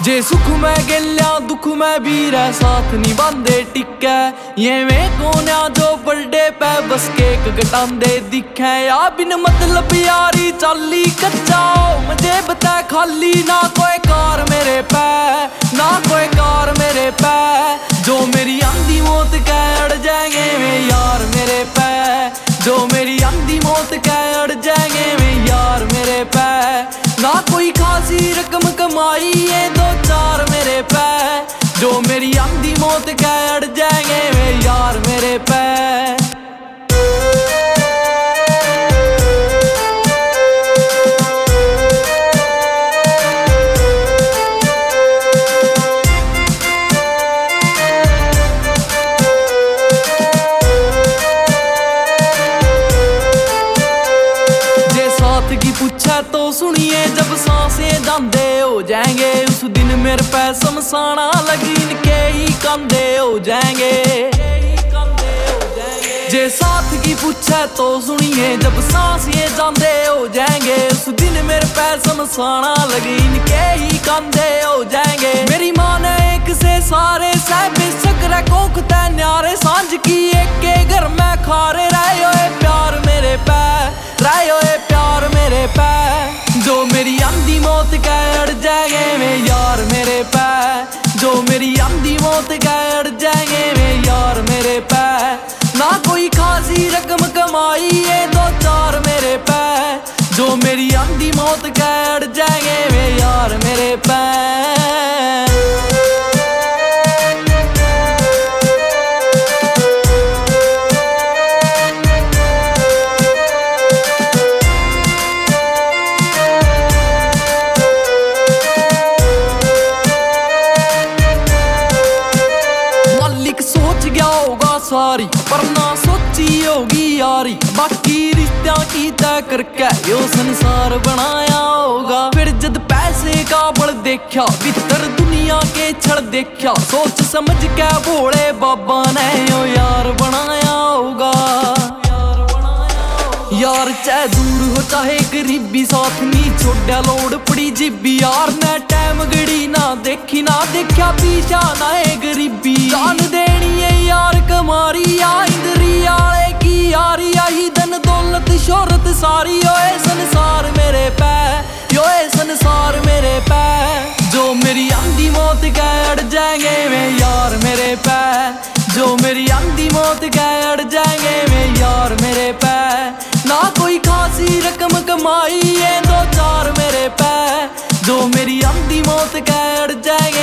जे सुख में गेल्या दुख में भी रह साथ निभांदे टिकै। ये में कोन्या जो बर्थडे पे बस केक कटांदे दिखे। या बिन मतलब यारी चाली कच्चा मुझे बता खाली। ना कोई कार मेरे पे ना कोई कार मेरे पे। जो मेरी आंधी मौत के अड़ जाएंगे वे यार मेरे पे। जो मेरी आंधी मौत के अड़ जाएंगे वे यार मेरे पे। ना कोई खासी रकम कमाई ये दो चार मेरे पे। जो मेरी आंधी मौत के अड़ जाएंगे वे यार मेरे पे। की पूछा तो सुनिए जब सांसें जांदे हो जाएंगे। उस दिन मेरे पे शमशाना लगी इनके ही कंधे हो जाएंगे। जे साथ की पूछा तो सुनिए जब सांसें जांदे हो जाएंगे। उस दिन मेरे पे शमशाना लगी इनके ही कंधे हो जाएंगे। मेरी माँ ने एक से सारे सहबे सकरे कोखते न्यारे। सांझ की एक के घर में खारे रहे हो प्यार मेरे पे। रहे हो प्यार मेरे पे। जो मेरी आंधी मौत के अड़ जाएंगे वे यार मेरे पे। जो मेरी आंधी मौत के अड़ जाएंगे वे यार मेरे पे। ना कोई खासी रकम कमाई ये दो चार मेरे पे। जो मेरी आंधी मौत के अड़ जाएंगे वे यार मेरे पे। सारी पर ना सोची होगी यारी। बाकी रिश्तियां की तय करके यो संसार बनाया होगा। फिर जद पैसे का बल देखा भीतर दुनिया के छड़ देखा। सोच समझ के भोले बाबा ने यो यार बनाया होगा। यार चाहे दूर हो चाहे गरीबी साथ नी छोड़ा लोड़ पड़ी जिब्बी। यार ने टाइम गड़ी ना देखी ना देखा पीछा ना है गरीबी। जान देनी है यार कमारी या इंद्री आले की यारी। आई धन दौलत शोहरत सारी योए संसार मेरे पे। योए संसार मेरे पे। जो मेरी आंधी मौत के अड़ जाएंगे वे यार मेरे पे। जो मेरी आंधी मौत के अड़ जाएंगे वे यार मेरे पे। ना कोई खासी रकम कमाई ये दो चार मेरे पे। जो मेरी आंधी मौत के अड़ जाएंगे